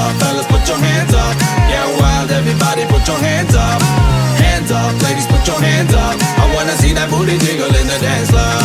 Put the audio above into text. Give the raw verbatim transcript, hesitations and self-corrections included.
up, fellas, put your hands up. Get wild, everybody, put your hands up. Hands up, ladies, put your hands up. I wanna see that booty jiggle in the dance floor.